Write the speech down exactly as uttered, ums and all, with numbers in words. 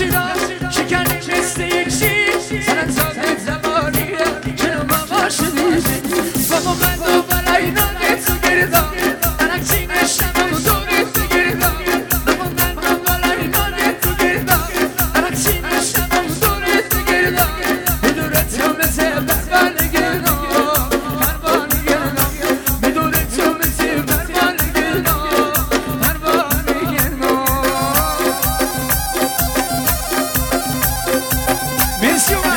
نشیدا شکنی مثل یک شیر سرت زاده زمانیه چرا ماما شدیدی بابا من دو برای نانه تو گردم درک چی نشتم و دوری تو گردم بابا من دو برای نانه تو گردم درک چی نشتم و دوری تو گردم بدورت تو مثل بربان گردم بربان گردم بدورت تو مثل بربان گردم بربان گردم Miss you.